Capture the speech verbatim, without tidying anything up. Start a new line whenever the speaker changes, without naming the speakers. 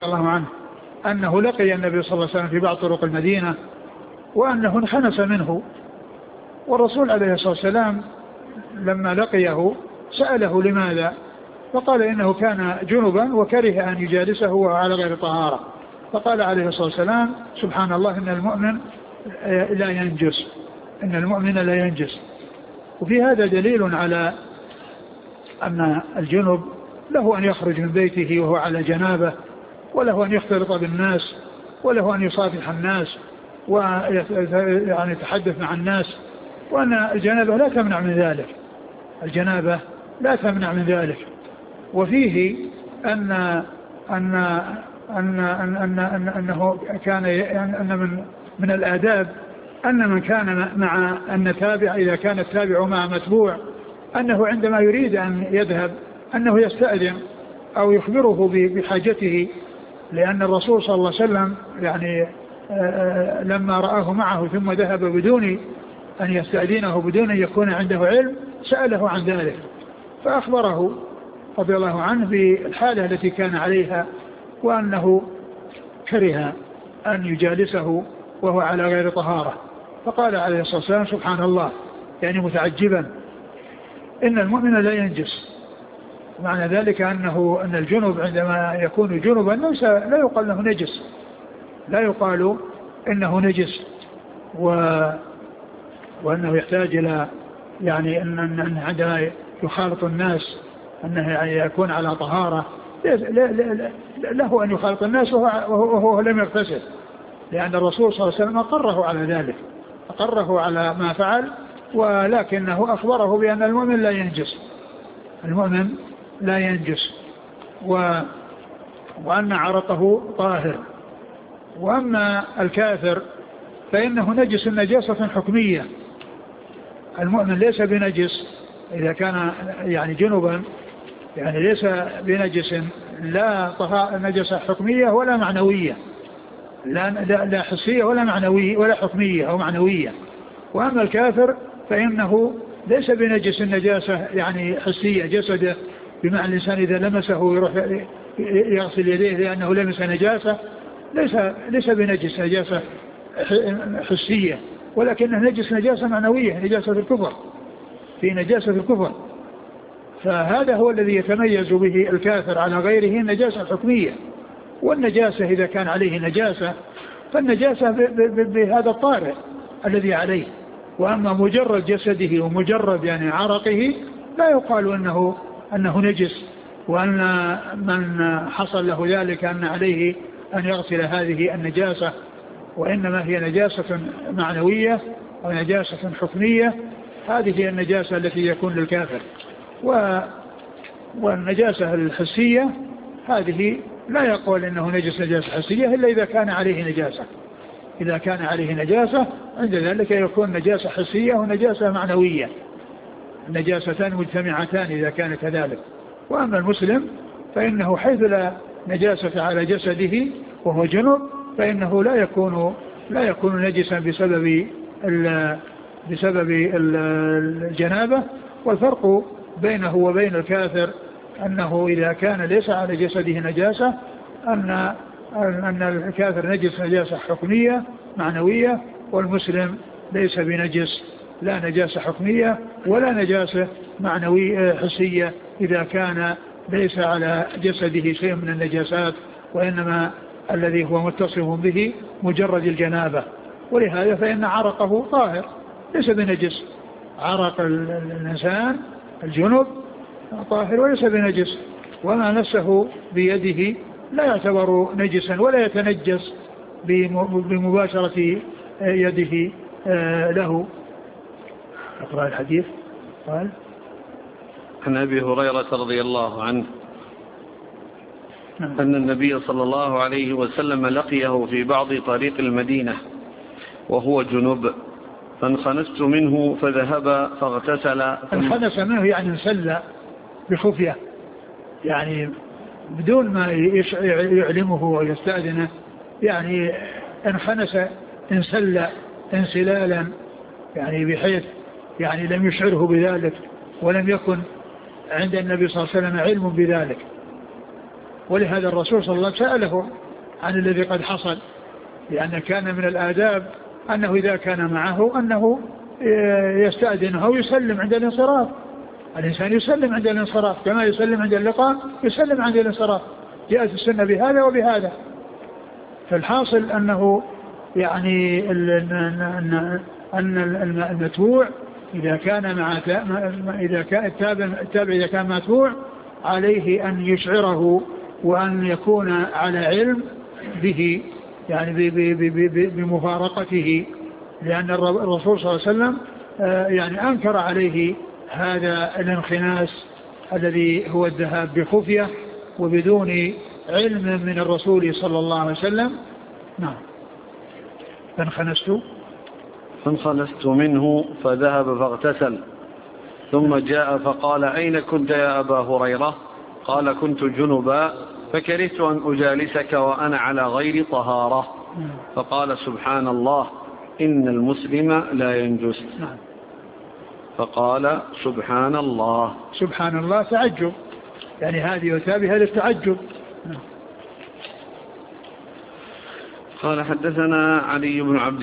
الله عنه أنه لقي النبي صلى الله عليه وسلم في بعض طرق المدينة وأنه انخنس منه، والرسول عليه الصلاة والسلام لما لقيه سأله لماذا، فقال إنه كان جنبا وكره أن يجالسه وعلى غير طهارة، فقال عليه الصلاة والسلام سبحان الله إن المؤمن لا ينجس، إن المؤمن لا ينجس. وفي هذا دليل على أن الجنب له أن يخرج من بيته وهو على جنابه، وله أن يختلط بالناس، وله أن يصافح الناس ويعني يتحدث مع الناس، وأن الجنابة لا تمنع من ذلك، الجنابة لا تمنع من ذلك. وفيه أن أن أن أن أن أن أنه كان أن من من الآداب أن من كان مع أن تابع إذا كان التابع مع متبوع أنه عندما يريد أن يذهب أنه يستأذن أو يخبره بحاجته، لأن الرسول صلى الله عليه وسلم يعني لما رآه معه ثم ذهب بدون أن يستأذنه بدون أن يكون عنده علم سأله عن ذلك، فأخبره رضي الله عنه بالحالة التي كان عليها وأنه كره أن يجالسه وهو على غير طهارة، فقال عليه الصلاة والسلام سبحان الله يعني متعجبا إن المؤمن لا ينجس. معنى ذلك أنه أن الجنب عندما يكون جنبا ليس لا يقال له نجس، لا يقال إنه نجس و وأنه يحتاج إلى يعني أن أن عندما يخالط الناس أنه يعني يكون على طهارة، له أن يخالط الناس وهو, وهو لم يغتسل، لأن الرسول صلى الله عليه وسلم أقره على ذلك، أقره على ما فعل، ولكنه أخبره بأن المؤمن لا ينجس، المؤمن لا ينجس و... وأن عرقه طاهر. وأما الكافر فإنه نجس نجاسة حكمية، المؤمن ليس بنجس إذا كان يعني جنبا، يعني ليس بنجس لا طهارة نجسة حكمية ولا معنوية، لا, لا, لا حسية ولا معنوية ولا حكمية أو معنوية. وأما الكافر فإنه ليس بنجس النجاسة يعني حسية جسده، بمعنى الإنسان إذا لمسه يروح يغسل يديه لأنه لمس نجاسة، ليس ليس بنجس نجاسة حسية، ولكنه نجس نجاسة معنوية، نجاسة الكفر، في نجاسة الكفر. فهذا هو الذي يتميز به الكافر على غيره النجاسة الحكمية. والنجاسة إذا كان عليه نجاسة فالنجاسة بهذا الطارئ الذي عليه، وأما مجرد جسده ومجرد يعني عرقه لا يقال أنه أنه نجس، وأن من حصل له ذلك أن عليه أن يغسل هذه النجاسة، وإنما هي نجاسة معنوية أو نجاسة حكمية. هذه هي النجاسة التي يكون للكافر. و والنجاسة الحسية هذه لا يقول إنه نجس نجاسة حسية إلا إذا كان عليه نجاسة، إذا كان عليه نجاسة عند ذلك يكون نجاسة حسية ونجاسة معنوية، نجاستان مجتمعتان إذا كان كذلك. وأما المسلم فإنه حيث لا نجاسة على جسده وهو جنب فإنه لا يكون لا يكون نجسا بسبب ال بسبب الجنابة. والفرق بينه وبين الكافر أنه إذا كان ليس على جسده نجاسة أن أن الكافر نجس نجاسة حكمية معنوية، والمسلم ليس بنجس لا نجاسة حكمية ولا نجاسة معنوية حسية إذا كان ليس على جسده شيء من النجاسات، وإنما الذي هو متصف به مجرد الجنابة. ولهذا فإن عرقه طاهر ليس بنجس، عرق الإنسان الجنب طاهر وليس بنجس، وما نفسه بيده لا يعتبر نجسا ولا يتنجس بمباشرة يده له. اقرأ الحديث. قال
عن أبي هريرة رضي الله عنه أن النبي صلى الله عليه وسلم لقيه في بعض طريق المدينة وهو جنب فانخنست منه فذهب فاغتسل.
انخنس منه يعني انسل بخفية، يعني بدون ما يعلمه ويستأذنه، يعني انخنس انسل انسلالا، يعني بحيث يعني لم يشعره بذلك ولم يكن عند النبي صلى الله عليه وسلم علم بذلك. ولهذا الرسول صلى الله عليه وسلم سأله عن الذي قد حصل، لأن كان من الآداب أنه إذا كان معه أنه يستأذنه ويسلم عند الانصراف. الإنسان يسلم عند الانصراف كما يسلم عند اللقاء، يسلم عند الانصراف. جاءت السنة بهذا وبهذا. فالحاصل أنه يعني أن المتبوع إذا كان مع إذا كان التابع إذا كان متبوع عليه أن يشعره وأن يكون على علم به، يعني بمفارقته، لأن الرسول صلى الله عليه وسلم يعني أنكر عليه هذا الانخناس الذي هو الذهاب بخفية وبدون علم من الرسول صلى الله عليه وسلم. نعم. فانخنست
فانخنست منه فذهب فاغتسل، ثم جاء فقال أين كنت يا أبا هريرة؟ قال كنت جنبا فكرهت أن أجالسك وأنا على غير طهارة. فقال سبحان الله إن المسلم لا ينجس. فقال سبحان الله.
سبحان الله تعجب، يعني هذه يتابعها للتعجب.
قال حدثنا علي بن عبد